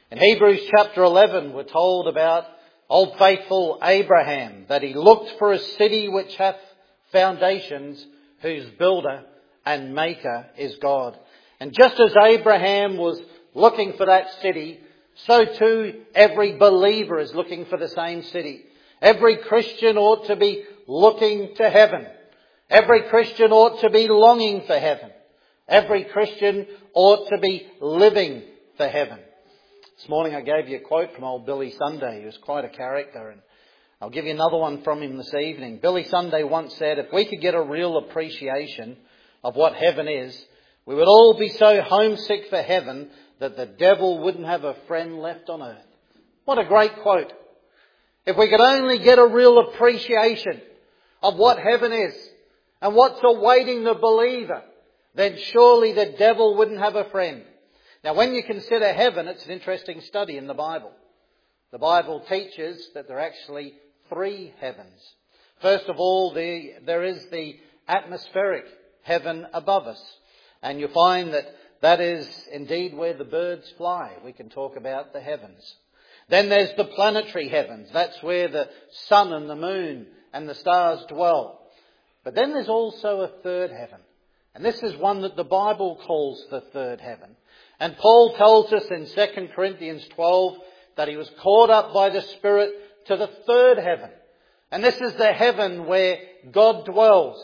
In Hebrews chapter 11, we're told about old faithful Abraham, that he looked for a city which hath foundations, whose builder and maker is God. And just as Abraham was looking for that city, so too every believer is looking for the same city. Every Christian ought to be looking to heaven. Every Christian ought to be longing for heaven. Every Christian ought to be living for heaven. This morning I gave you a quote from old Billy Sunday, who was quite a character, and I'll give you another one from him this evening. Billy Sunday once said, if we could get a real appreciation of what heaven is, we would all be so homesick for heaven that the devil wouldn't have a friend left on earth. What a great quote. If we could only get a real appreciation of what heaven is and what's awaiting the believer, then surely the devil wouldn't have a friend. Now, when you consider heaven, it's an interesting study in the Bible. The Bible teaches that there are actually 3 heavens. First of all, there is the atmospheric heaven above us. And you find that that is indeed where the birds fly. We can talk about the heavens. Then there's the planetary heavens. That's where the sun and the moon and the stars dwell. But then there's also a 3rd heaven. And this is one that the Bible calls the 3rd heaven. And Paul tells us in 2 Corinthians 12 that he was caught up by the Spirit to the 3rd heaven. And this is the heaven where God dwells.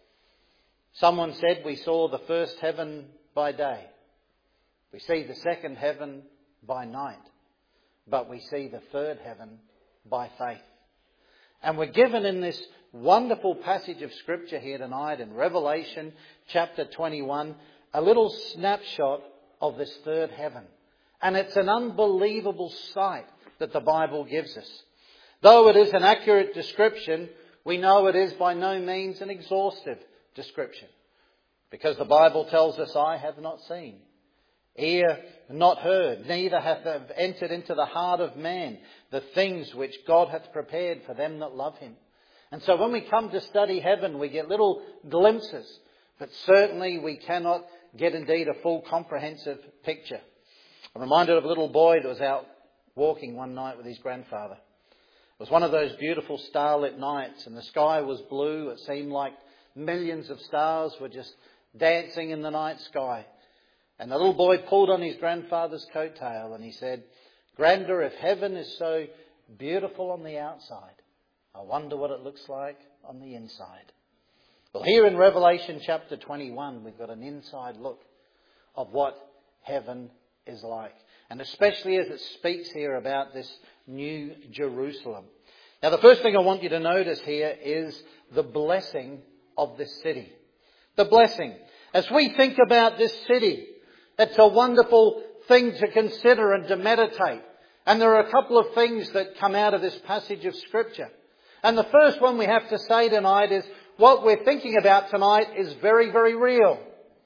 Someone said we saw the 1st heaven by day. We see the 2nd heaven by night. But we see the 3rd heaven by faith. And we're given in this wonderful passage of Scripture here tonight in Revelation chapter 21 a little snapshot of this 3rd heaven. And it's an unbelievable sight that the Bible gives us. Though it is an accurate description, we know it is by no means an exhaustive description. Because the Bible tells us, eye hath not seen, ear not heard, neither hath entered into the heart of man the things which God hath prepared for them that love him. And so when we come to study heaven, we get little glimpses, but certainly we cannot get indeed a full comprehensive picture. I'm reminded of a little boy that was out walking one night with his grandfather. It was one of those beautiful starlit nights, and the sky was blue. It seemed like millions of stars were just dancing in the night sky. And the little boy pulled on his grandfather's coattail and he said, "Granda, if heaven is so beautiful on the outside, I wonder what it looks like on the inside." Well, here in Revelation chapter 21, we've got an inside look of what heaven is like. And especially as it speaks here about this new Jerusalem. Now, the first thing I want you to notice here is the blessing of this city. The blessing. As we think about this city, it's a wonderful thing to consider and to meditate. And there are a couple of things that come out of this passage of Scripture. And the first one we have to say tonight is what we're thinking about tonight is very, very real.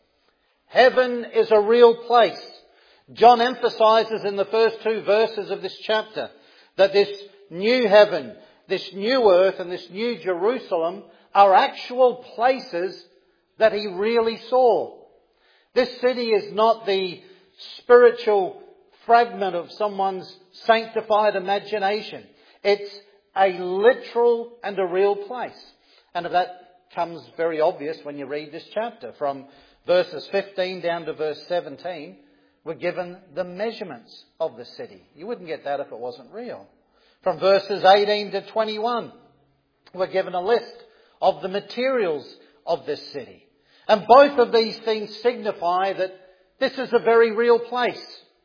Heaven is a real place. John emphasises in the first 2 verses of this chapter that this new heaven, this new earth and this new Jerusalem are actual places that he really saw. This city is not the spiritual fragment of someone's sanctified imagination. It's a literal and a real place. And that comes very obvious when you read this chapter. From verses 15 down to verse 17, we're given the measurements of the city. You wouldn't get that if it wasn't real. From verses 18 to 21, we're given a list of the materials of this city. And both of these things signify that this is a very real place.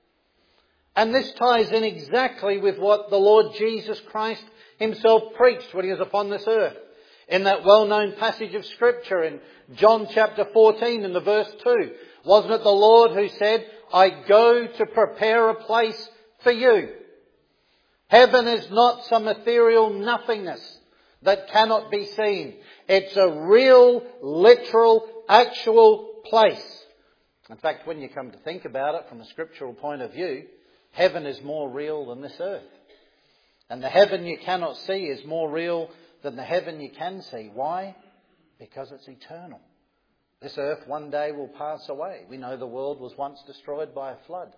And this ties in exactly with what the Lord Jesus Christ himself preached when he was upon this earth. In that well-known passage of Scripture in John chapter 14 in the verse 2. Wasn't it the Lord who said, "I go to prepare a place for you"? Heaven is not some ethereal nothingness that cannot be seen. It's a real, literal, actual place. In fact, when you come to think about it from a scriptural point of view, heaven is more real than this earth. And the heaven you cannot see is more real than the heaven you can see. Why? Because it's eternal. This earth one day will pass away. We know the world was once destroyed by a flood.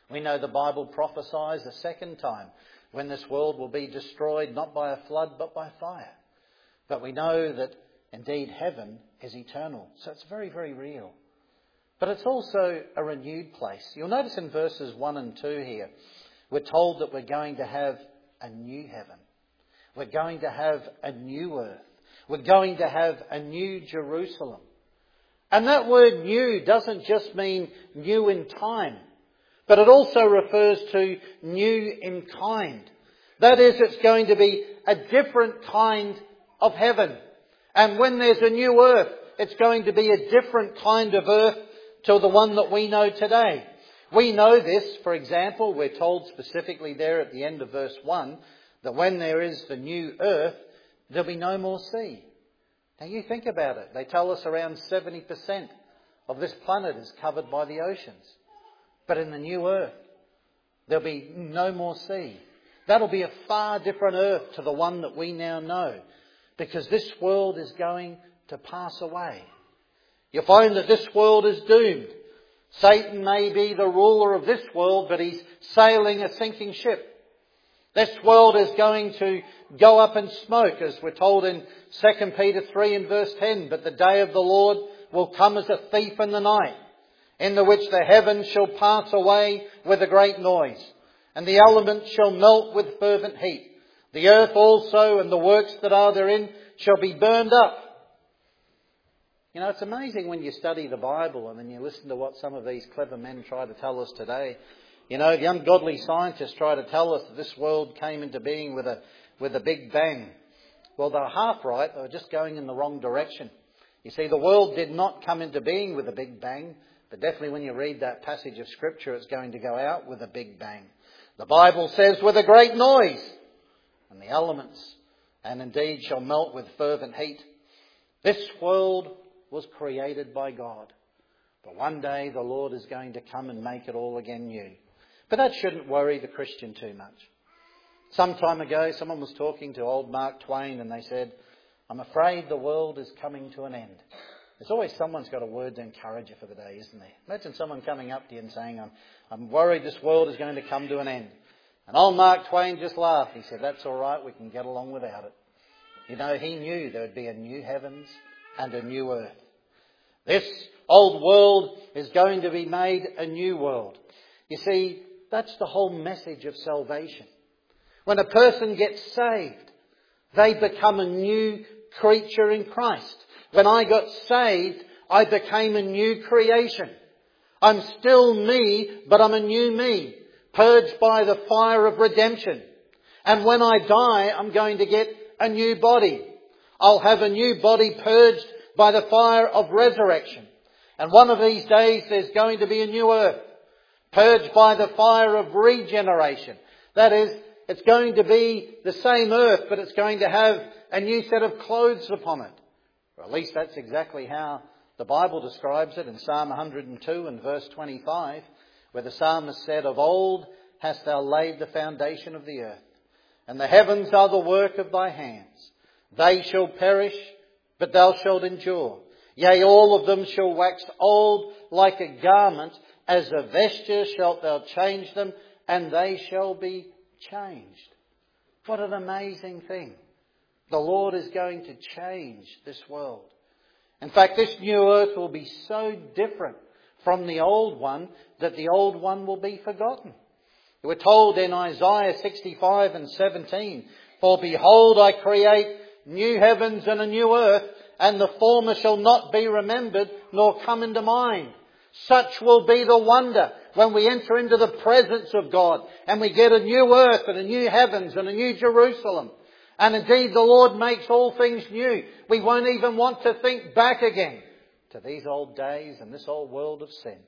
We know the Bible prophesies a second time when this world will be destroyed not by a flood but by fire. But we know that indeed heaven is eternal. So it's very, very real. But it's also a renewed place. You'll notice in verses 1 and 2 here, we're told that we're going to have a new heaven. We're going to have a new earth. We're going to have a new Jerusalem. And that word new doesn't just mean new in time, but it also refers to new in kind. That is, it's going to be a different kind of heaven. And when there's a new earth, it's going to be a different kind of earth to the one that we know today. We know this, for example, we're told specifically there at the end of verse 1, that when there is the new earth, there'll be no more sea. Now you think about it. They tell us around 70% of this planet is covered by the oceans. But in the new earth, there'll be no more sea. That'll be a far different earth to the one that we now know, because this world is going to pass away. You find that this world is doomed. Satan may be the ruler of this world, but he's sailing a sinking ship. This world is going to go up in smoke, as we're told in 2 Peter 3 and verse 10. But the day of the Lord will come as a thief in the night, in the which the heavens shall pass away with a great noise, and the elements shall melt with fervent heat. The earth also and the works that are therein shall be burned up. You know, it's amazing when you study the Bible and then you listen to what some of these clever men try to tell us today. You know, the ungodly scientists try to tell us that this world came into being with a big bang. Well, they're half right. They're just going in the wrong direction. You see, the world did not come into being with a big bang, but definitely when you read that passage of Scripture, it's going to go out with a big bang. The Bible says, with a great noise, and the elements, and indeed shall melt with fervent heat. This world was created by God. But one day the Lord is going to come and make it all again new. But that shouldn't worry the Christian too much. Some time ago, someone was talking to old Mark Twain and they said, I'm afraid the world is coming to an end. There's always someone's got a word to encourage you for the day, isn't there? Imagine someone coming up to you and saying, I'm worried this world is going to come to an end. And old Mark Twain just laughed. He said, that's all right, we can get along without it. You know, he knew there would be a new heavens and a new earth. This old world is going to be made a new world. You see, that's the whole message of salvation. When a person gets saved, they become a new creature in Christ. When I got saved, I became a new creation. I'm still me, but I'm a new me, purged by the fire of redemption. And when I die, I'm going to get a new body. I'll have a new body purged by the fire of resurrection. And one of these days there's going to be a new earth, purged by the fire of regeneration. That is, it's going to be the same earth, but it's going to have a new set of clothes upon it. Or at least that's exactly how the Bible describes it in Psalm 102 and verse 25, where the psalmist said, of old hast thou laid the foundation of the earth, and the heavens are the work of thy hands. They shall perish, but thou shalt endure. Yea, all of them shall wax old like a garment, as a vesture shalt thou change them, and they shall be changed. What an amazing thing. The Lord is going to change this world. In fact, this new earth will be so different from the old one that the old one will be forgotten. We're told in Isaiah 65 and 17, for behold, I create new heavens and a new earth, and the former shall not be remembered, nor come into mind. Such will be the wonder when we enter into the presence of God, and we get a new earth and a new heavens and a new Jerusalem. And indeed the Lord makes all things new. We won't even want to think back again to these old days and this old world of sin.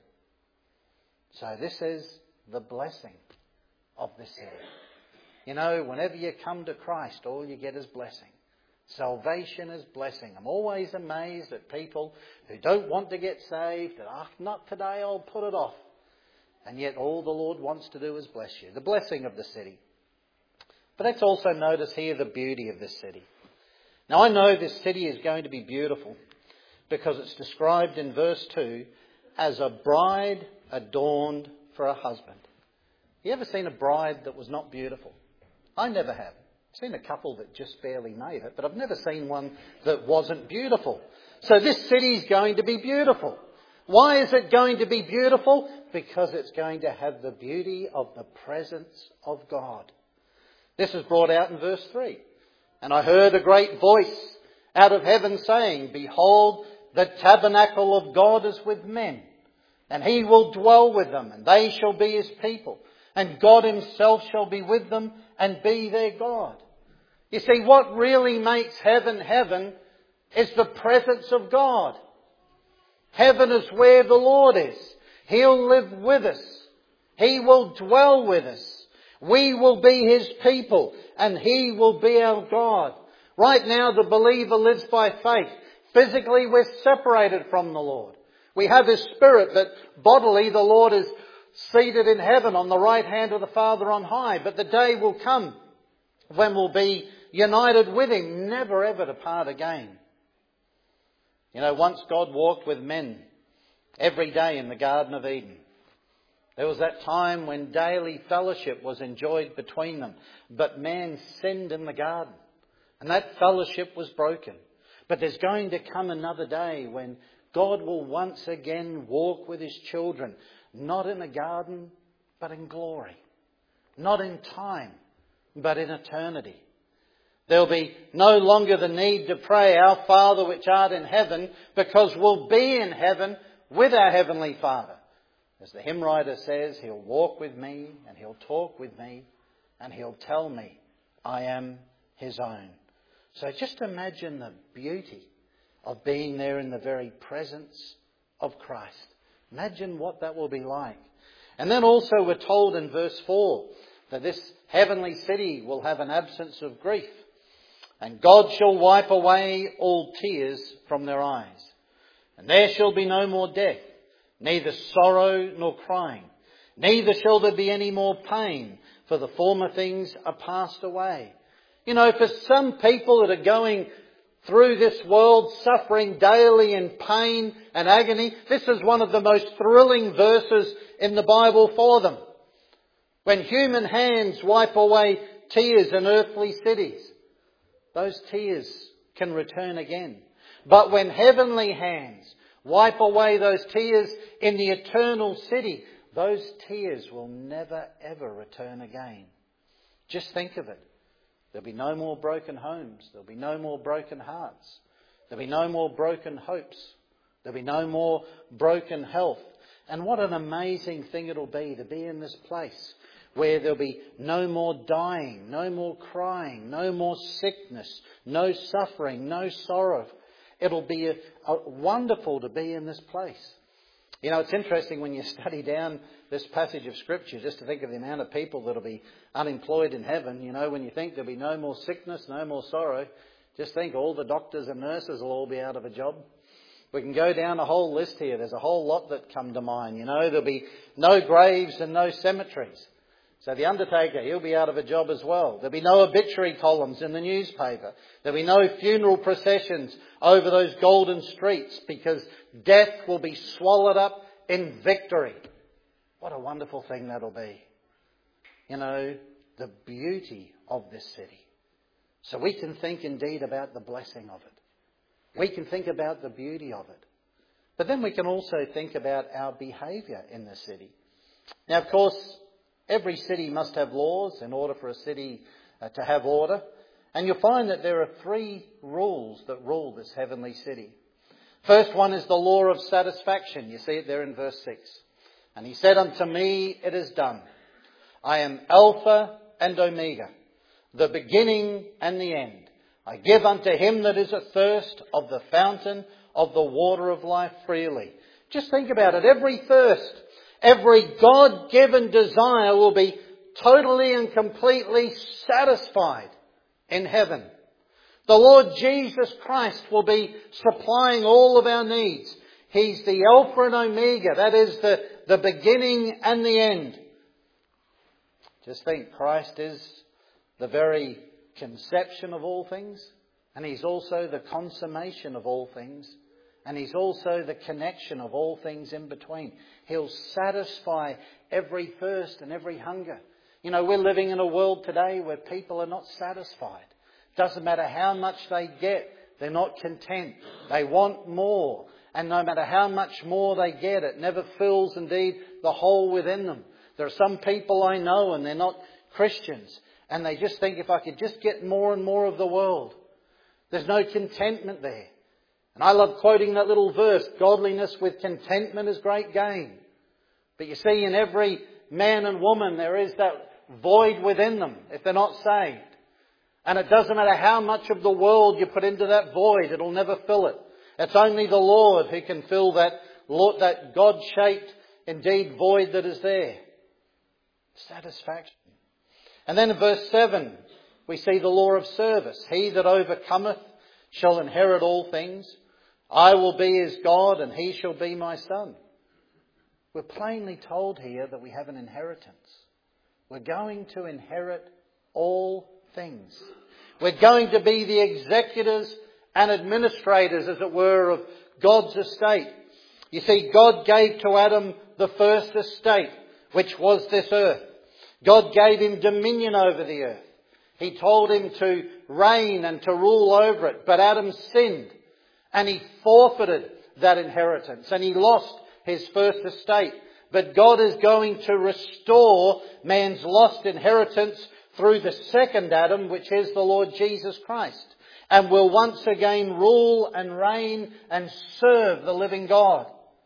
So this is the blessing of this city. You know, whenever you come to Christ, all you get is blessing. Salvation is blessing. I'm always amazed at people who don't want to get saved. Not today, I'll put it off. And yet all the Lord wants to do is bless you. The blessing of the city. But let's also notice here the beauty of this city. Now I know this city is going to be beautiful because it's described in verse 2 as a bride adorned for a husband. You ever seen a bride that was not beautiful? I never have. I've seen a couple that just barely made it, but I've never seen one that wasn't beautiful. So this city's going to be beautiful. Why is it going to be beautiful? Because it's going to have the beauty of the presence of God. This is brought out in verse 3. And I heard a great voice out of heaven saying, Behold, the tabernacle of God is with men, and he will dwell with them, and they shall be his people. And God himself shall be with them and be their God. You see, what really makes heaven heaven is the presence of God. Heaven is where the Lord is. He'll live with us. He will dwell with us. We will be his people and he will be our God. Right now the believer lives by faith. Physically we're separated from the Lord. We have his Spirit, but bodily the Lord is seated in heaven on the right hand of the Father on high. But the day will come when we'll be united with him, never ever to part again. You know, once God walked with men every day in the Garden of Eden. There was that time when daily fellowship was enjoyed between them. But man sinned in the garden, and that fellowship was broken. But there's going to come another day when God will once again walk with his children, not in a garden, but in glory. Not in time, but in eternity. There'll be no longer the need to pray, Our Father which art in heaven, because we'll be in heaven with our Heavenly Father. As the hymn writer says, he'll walk with me and he'll talk with me and he'll tell me I am his own. So just imagine the beauty of being there in the very presence of Christ. Imagine what that will be like. And then also we're told in verse 4 that this heavenly city will have an absence of grief. And God shall wipe away all tears from their eyes. And there shall be no more death, neither sorrow nor crying. Neither shall there be any more pain, for the former things are passed away. You know, for some people that are going through this world, suffering daily in pain and agony, this is one of the most thrilling verses in the Bible for them. When human hands wipe away tears in earthly cities, those tears can return again. But when heavenly hands wipe away those tears in the eternal city, those tears will never ever return again. Just think of it. There'll be no more broken homes. There'll be no more broken hearts. There'll be no more broken hopes. There'll be no more broken health. And what an amazing thing it'll be to be in this place where there'll be no more dying, no more crying, no more sickness, no suffering, no sorrow. It'll be wonderful to be in this place. You know, it's interesting when you study down this passage of Scripture, just to think of the amount of people that'll be unemployed in heaven. You know, when you think there'll be no more sickness, no more sorrow, just think all the doctors and nurses will all be out of a job. We can go down a whole list here. There's a whole lot that come to mind. You know, there'll be no graves and no cemeteries. So the undertaker, he'll be out of a job as well. There'll be no obituary columns in the newspaper. There'll be no funeral processions over those golden streets because death will be swallowed up in victory. What a wonderful thing that'll be. You know, the beauty of this city. So we can think indeed about the blessing of it. We can think about the beauty of it. But then we can also think about our behaviour in the city. Now, of course, every city must have laws in order for a city to have order. And you'll find that there are 3 rules that rule this heavenly city. First one is the law of satisfaction. You see it there in verse 6. And he said unto me, it is done. I am Alpha and Omega, the beginning and the end. I give unto him that is athirst of the fountain of the water of life freely. Just think about it. Every thirst, every God-given desire will be totally and completely satisfied in heaven. The Lord Jesus Christ will be supplying all of our needs. He's the Alpha and Omega. That is the beginning and the end. Just think, Christ is the very conception of all things, and he's also the consummation of all things. And He's also the connection of all things in between. He'll satisfy every thirst and every hunger. You know, we're living in a world today where people are not satisfied. Doesn't matter how much they get, they're not content. They want more. And no matter how much more they get, it never fills indeed the hole within them. There are some people I know, and they're not Christians, and they just think, if I could just get more and more of the world. There's no contentment there. And I love quoting that little verse, godliness with contentment is great gain. But you see, in every man and woman there is that void within them if they're not saved. And it doesn't matter how much of the world you put into that void, it'll never fill it. It's only the Lord who can fill that God-shaped, indeed, void that is there. Satisfaction. And then in verse 7, we see the law of service. He that overcometh shall inherit all things. I will be his God, and he shall be my son. We're plainly told here that we have an inheritance. We're going to inherit all things. We're going to be the executors and administrators, as it were, of God's estate. You see, God gave to Adam the first estate, which was this earth. God gave him dominion over the earth. He told him to reign and to rule over it. But Adam sinned, and he forfeited that inheritance, and he lost his first estate. But God is going to restore man's lost inheritance through the second Adam, which is the Lord Jesus Christ, and will once again rule and reign and serve the living God.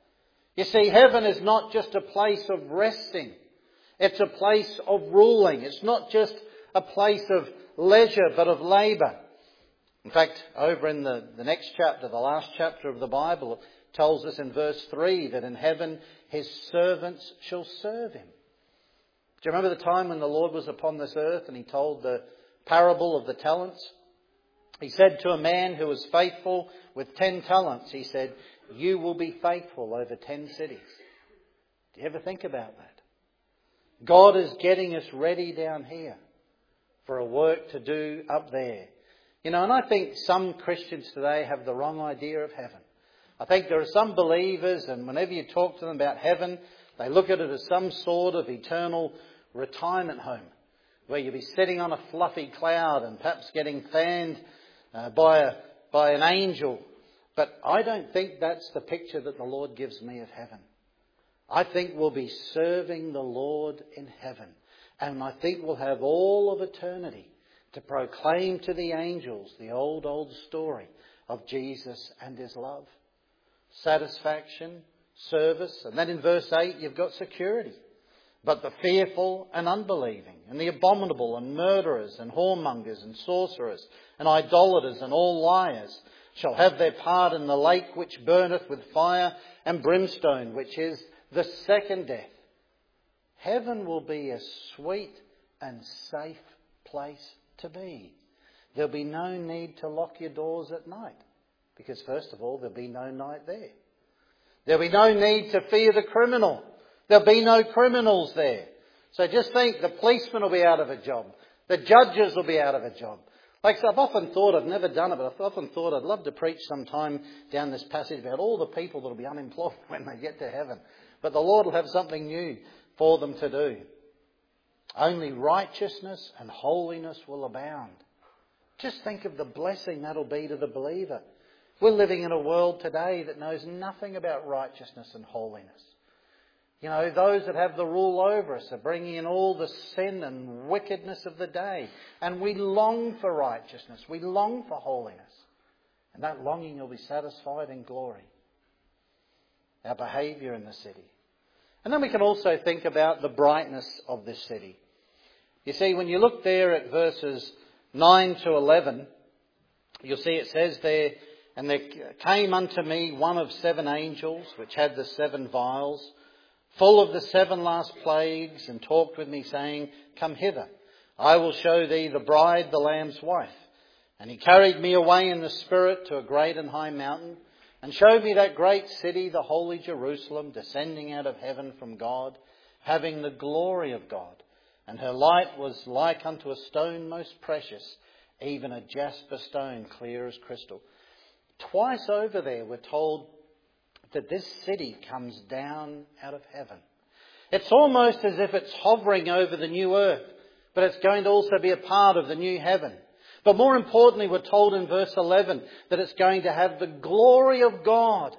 You see, heaven is not just a place of resting. It's a place of ruling. It's not just a place of leisure, but of labour. In fact, over in the next chapter, the last chapter of the Bible, it tells us in verse 3 that in heaven his servants shall serve him. Do you remember the time when the Lord was upon this earth and he told the parable of the talents? He said to a man who was faithful with 10 talents, he said, you will be faithful over 10 cities. Do you ever think about that? God is getting us ready down here for a work to do up there. You know, and I think some Christians today have the wrong idea of heaven. I think there are some believers, and whenever you talk to them about heaven, they look at it as some sort of eternal retirement home where you'll be sitting on a fluffy cloud and perhaps getting fanned by an angel. But I don't think that's the picture that the Lord gives me of heaven. I think we'll be serving the Lord in heaven. And I think we'll have all of eternity to proclaim to the angels the old story of Jesus and his love. Satisfaction, service. And then in verse 8 you've got security. But the fearful and unbelieving, and the abominable and murderers and whoremongers and sorcerers and idolaters and all liars shall have their part in the lake which burneth with fire and brimstone, which is the second death. Heaven will be a sweet and safe place to be. There'll be no need to lock your doors at night, because first of all, there'll be no night there. There'll be no need to fear the criminal. There'll be no criminals there. So just think, the policemen will be out of a job. The judges will be out of a job. Like I've often thought, I've never done it, but I've often thought I'd love to preach sometime down this passage about all the people that will be unemployed when they get to heaven. But the Lord will have something new for them to do. Only righteousness and holiness will abound. Just think of the blessing that'll be to the believer. We're living in a world today that knows nothing about righteousness and holiness. You know, those that have the rule over us are bringing in all the sin and wickedness of the day. And we long for righteousness. We long for holiness. And that longing will be satisfied in glory. Our behaviour in the city. And then we can also think about the brightness of this city. You see, when you look there at verses 9 to 11, you'll see it says there, and there came unto me one of 7 angels, which had the 7 vials, full of the 7 last plagues, and talked with me, saying, come hither, I will show thee the bride, the Lamb's wife. And he carried me away in the Spirit to a great and high mountain, and showed me that great city, the holy Jerusalem, descending out of heaven from God, having the glory of God. And her light was like unto a stone most precious, even a jasper stone, clear as crystal. Twice over there we're told that this city comes down out of heaven. It's almost as if it's hovering over the new earth, but it's going to also be a part of the new heaven. But more importantly, we're told in verse 11 that it's going to have the glory of God.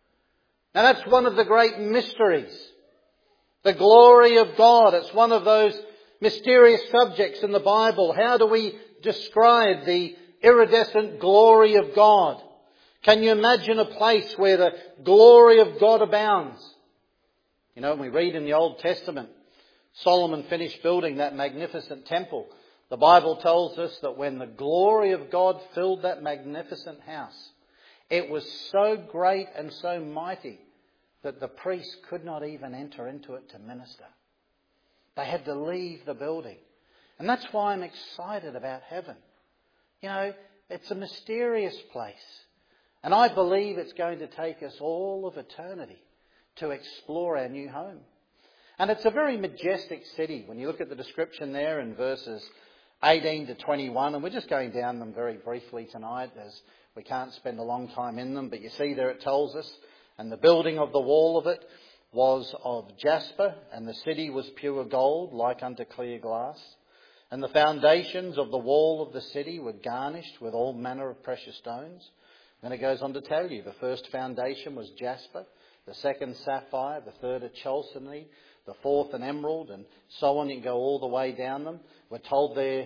Now that's one of the great mysteries. The glory of God. It's one of those mysterious subjects in the Bible. How do we describe the iridescent glory of God? Can you imagine a place where the glory of God abounds? You know, when we read in the Old Testament, Solomon finished building that magnificent temple. The Bible tells us that when the glory of God filled that magnificent house, it was so great and so mighty that the priests could not even enter into it to minister. They had to leave the building. And that's why I'm excited about heaven. You know, it's a mysterious place. And I believe it's going to take us all of eternity to explore our new home. And it's a very majestic city. When you look at the description there in verses 18 to 21, and we're just going down them very briefly tonight as we can't spend a long time in them. But you see there it tells us, and the building of the wall of it was of jasper, and the city was pure gold, like unto clear glass. And the foundations of the wall of the city were garnished with all manner of precious stones. Then it goes on to tell you, the first foundation was jasper, the second sapphire, the third a chalcedony, the fourth an emerald, and so on. You can go all the way down them. We're told there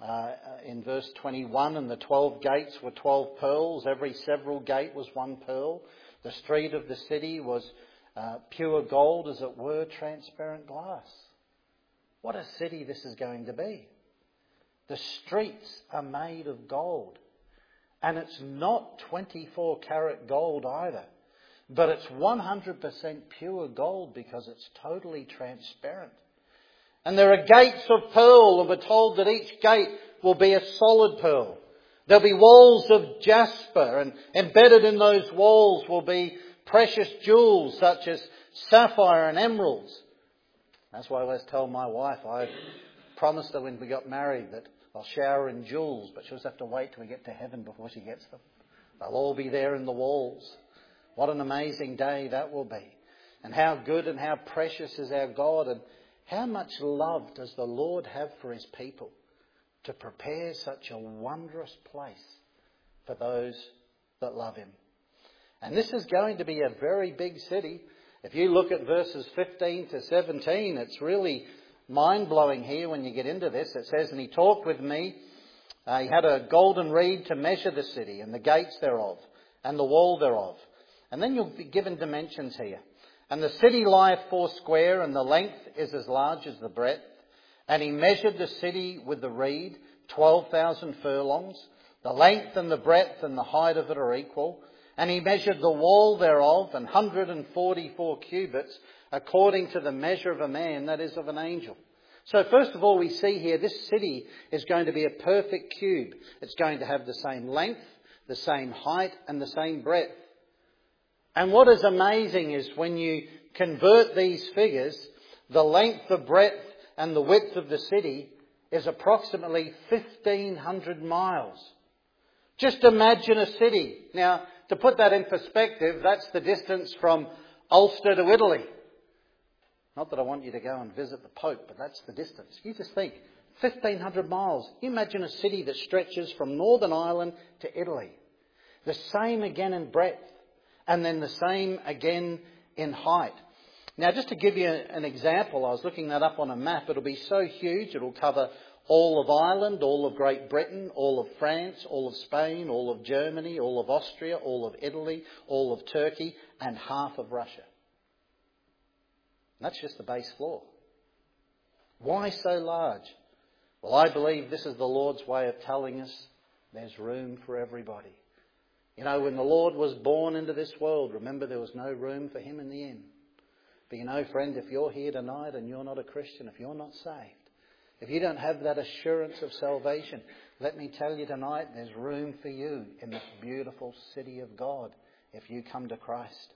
in verse 21, and the 12 gates were 12 pearls. Every several gate was one pearl. The street of the city was pure gold, as it were, transparent glass. What a city this is going to be. The streets are made of gold. And it's not 24 karat gold either. But it's 100% pure gold because it's totally transparent. And there are gates of pearl, and we're told that each gate will be a solid pearl. There'll be walls of jasper, and embedded in those walls will be precious jewels such as sapphire and emeralds. That's why I always tell my wife, I promised her when we got married that I'll shower in jewels, but she'll just have to wait till we get to heaven before she gets them. They'll all be there in the walls. What an amazing day that will be. And how good and how precious is our God, and how much love does the Lord have for his people to prepare such a wondrous place for those that love him. And this is going to be a very big city. If you look at verses 15 to 17, it's really mind-blowing here when you get into this. It says, and he talked with me. He had a golden reed to measure the city and the gates thereof and the wall thereof. And then you'll be given dimensions here. And the city lieth 4 square, and the length is as large as the breadth. And he measured the city with the reed, 12,000 furlongs. The length and the breadth and the height of it are equal. And he measured the wall thereof, 144 cubits, according to the measure of a man, that is, of an angel. So first of all, we see here this city is going to be a perfect cube. It's going to have the same length, the same height, and the same breadth. And what is amazing is when you convert these figures, the length, the breadth, and the width of the city is approximately 1,500 miles. Just imagine a city. Now, to put that in perspective, that's the distance from Ulster to Italy. Not that I want you to go and visit the Pope, but that's the distance. You just think, 1,500 miles. You imagine a city that stretches from Northern Ireland to Italy. The same again in breadth, and then the same again in height. Now, just to give you an example, I was looking that up on a map. It'll be so huge, it'll cover all of Ireland, all of Great Britain, all of France, all of Spain, all of Germany, all of Austria, all of Italy, all of Turkey, and half of Russia. And that's just the base floor. Why so large? Well, I believe this is the Lord's way of telling us there's room for everybody. You know, when the Lord was born into this world, remember there was no room for him in the inn. But you know, friend, if you're here tonight and you're not a Christian, if you're not saved, if you don't have that assurance of salvation, let me tell you tonight, there's room for you in this beautiful city of God if you come to Christ.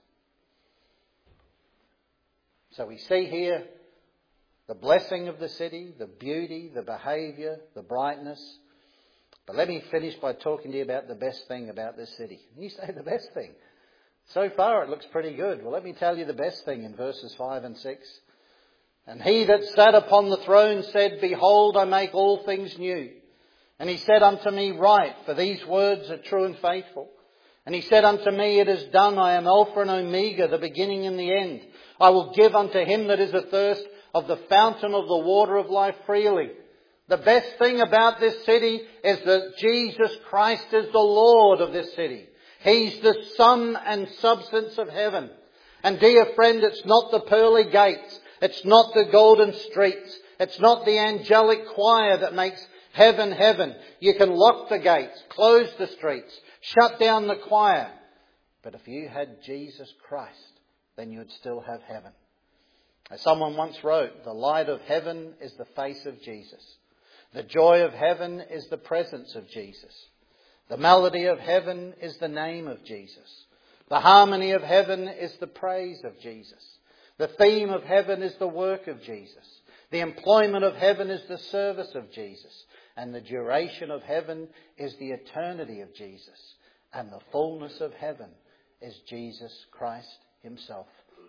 So we see here the blessing of the city, the beauty, the behaviour, the brightness. But let me finish by talking to you about the best thing about this city. You say the best thing. So far it looks pretty good. Well, let me tell you the best thing in verses 5 and 6. And he that sat upon the throne said, Behold, I make all things new. And he said unto me, Write, for these words are true and faithful. And he said unto me, It is done. I am Alpha and Omega, the beginning and the end. I will give unto him that is athirst of the fountain of the water of life freely. The best thing about this city is that Jesus Christ is the Lord of this city. He's the sum and substance of heaven. And dear friend, it's not the pearly gates. It's not the golden streets. It's not the angelic choir that makes heaven heaven. You can lock the gates, close the streets, shut down the choir. But if you had Jesus Christ, then you would still have heaven. As someone once wrote, the light of heaven is the face of Jesus. The joy of heaven is the presence of Jesus. The melody of heaven is the name of Jesus. The harmony of heaven is the praise of Jesus. The theme of heaven is the work of Jesus. The employment of heaven is the service of Jesus. And the duration of heaven is the eternity of Jesus. And the fullness of heaven is Jesus Christ himself.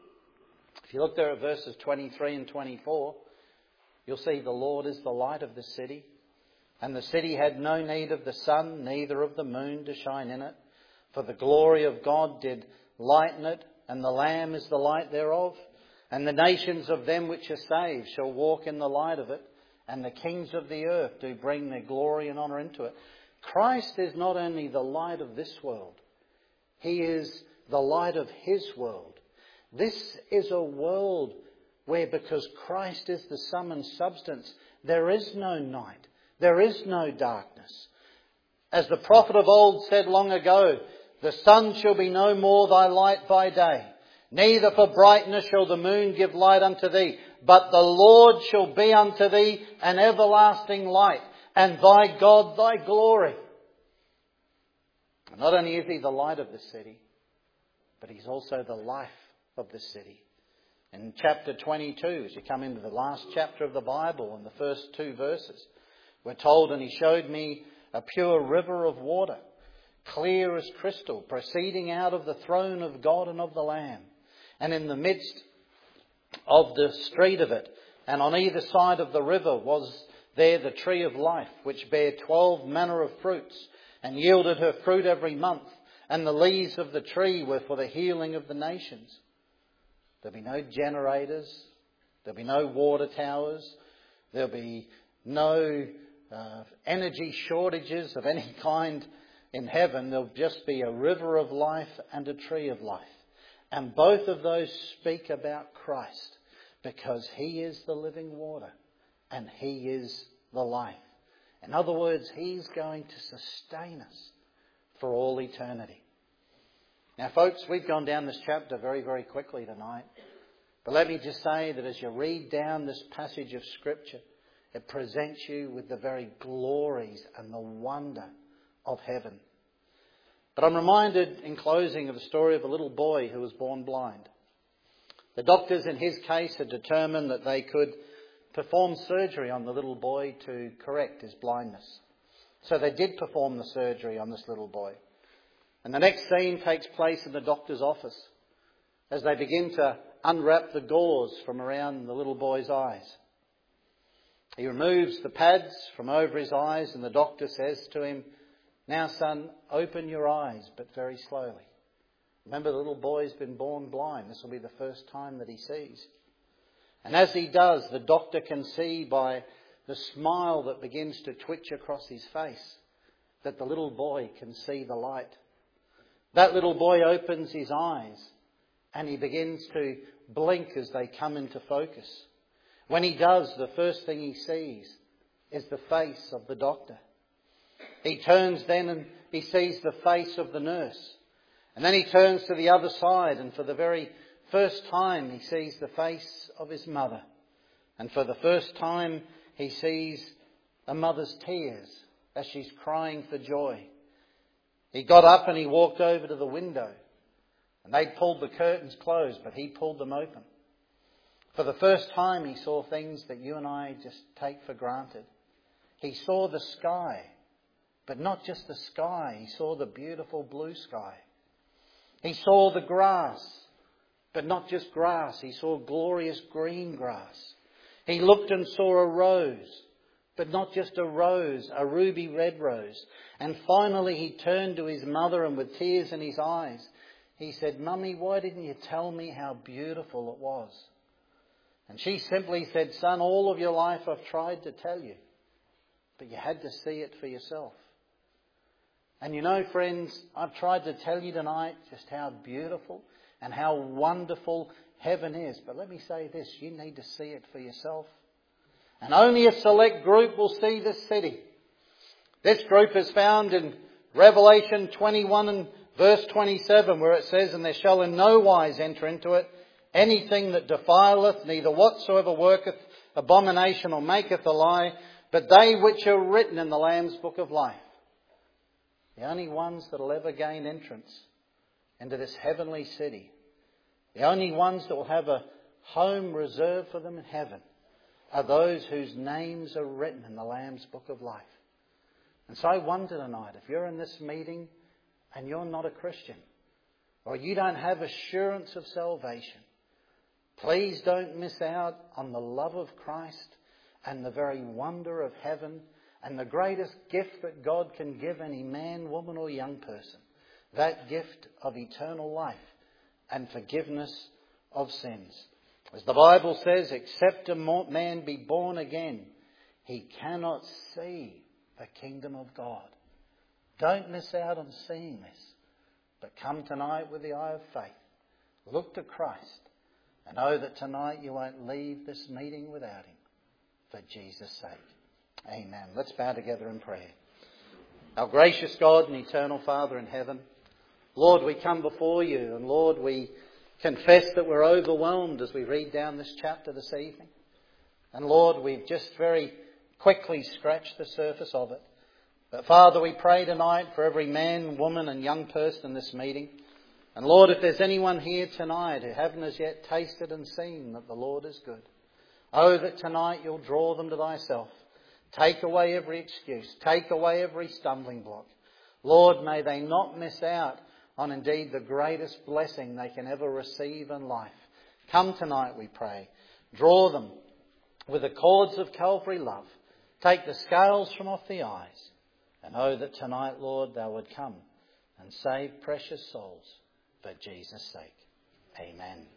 If you look there at verses 23 and 24, you'll see the Lord is the light of the city. And the city had no need of the sun, neither of the moon to shine in it. For the glory of God did lighten it, and the Lamb is the light thereof. And the nations of them which are saved shall walk in the light of it, and the kings of the earth do bring their glory and honour into it. Christ is not only the light of this world, he is the light of his world. This is a world where, because Christ is the sum and substance, there is no night, there is no darkness. As the prophet of old said long ago, the sun shall be no more thy light by day, neither for brightness shall the moon give light unto thee, but the Lord shall be unto thee an everlasting light, and thy God thy glory. And not only is he the light of the city, but he's also the life of the city. In chapter 22, as you come into the last chapter of the Bible, in the first 2 verses, we're told, And he showed me a pure river of water, clear as crystal, proceeding out of the throne of God and of the Lamb. And in the midst of the street of it, and on either side of the river, was there the tree of life, which bare 12 manner of fruits, and yielded her fruit every month. And the leaves of the tree were for the healing of the nations. There'll be no generators. There'll be no water towers. There'll be no energy shortages of any kind in heaven. There'll just be a river of life and a tree of life. And both of those speak about Christ, because he is the living water and he is the life. In other words, he's going to sustain us for all eternity. Now, folks, we've gone down this chapter very, very quickly tonight. But let me just say that as you read down this passage of Scripture, it presents you with the very glories and the wonder of heaven. But I'm reminded in closing of the story of a little boy who was born blind. The doctors in his case had determined that they could perform surgery on the little boy to correct his blindness. So they did perform the surgery on this little boy. And the next scene takes place in the doctor's office as they begin to unwrap the gauze from around the little boy's eyes. He removes the pads from over his eyes, and the doctor says to him, "Now, son, open your eyes, but very slowly." Remember, the little boy's been born blind. This will be the first time that he sees. And as he does, the doctor can see by the smile that begins to twitch across his face that the little boy can see the light. That little boy opens his eyes and he begins to blink as they come into focus. When he does, the first thing he sees is the face of the doctor. He turns then and he sees the face of the nurse. And then he turns to the other side, and for the very first time he sees the face of his mother. And for the first time he sees a mother's tears as she's crying for joy. He got up and he walked over to the window. And they'd pulled the curtains closed, but he pulled them open. For the first time he saw things that you and I just take for granted. He saw the sky But not just the sky. He saw the beautiful blue sky. He saw the grass. But not just grass. He saw glorious green grass. He looked and saw a rose. But not just a rose, a ruby red rose. And finally he turned to his mother, and with tears in his eyes, he said, "Mummy, why didn't you tell me how beautiful it was?" And she simply said, "Son, all of your life I've tried to tell you, but you had to see it for yourself." And you know, friends, I've tried to tell you tonight just how beautiful and how wonderful heaven is. But let me say this, you need to see it for yourself. And only a select group will see this city. This group is found in Revelation 21 and verse 27, where it says, "And there shall in no wise enter into it anything that defileth, neither whatsoever worketh abomination or maketh a lie, but they which are written in the Lamb's book of life." The only ones that will ever gain entrance into this heavenly city, the only ones that will have a home reserved for them in heaven, are those whose names are written in the Lamb's book of life. And so I wonder tonight, if you're in this meeting and you're not a Christian, or you don't have assurance of salvation, please don't miss out on the love of Christ and the very wonder of heaven and the greatest gift that God can give any man, woman or young person. That gift of eternal life and forgiveness of sins. As the Bible says, except a man be born again, he cannot see the kingdom of God. Don't miss out on seeing this, but come tonight with the eye of faith. Look to Christ and know that tonight you won't leave this meeting without him, for Jesus' sake. Amen. Let's bow together in prayer. Our gracious God and eternal Father in heaven, Lord, we come before you, and Lord, we confess that we're overwhelmed as we read down this chapter this evening. And Lord, we've just very quickly scratched the surface of it. But Father, we pray tonight for every man, woman and young person in this meeting. And Lord, if there's anyone here tonight who haven't as yet tasted and seen that the Lord is good, oh, that tonight you'll draw them to thyself. Take away every excuse. Take away every stumbling block. Lord, may they not miss out on indeed the greatest blessing they can ever receive in life. Come tonight, we pray. Draw them with the cords of Calvary love. Take the scales from off the eyes. And oh, that tonight, Lord, thou would come and save precious souls for Jesus' sake. Amen.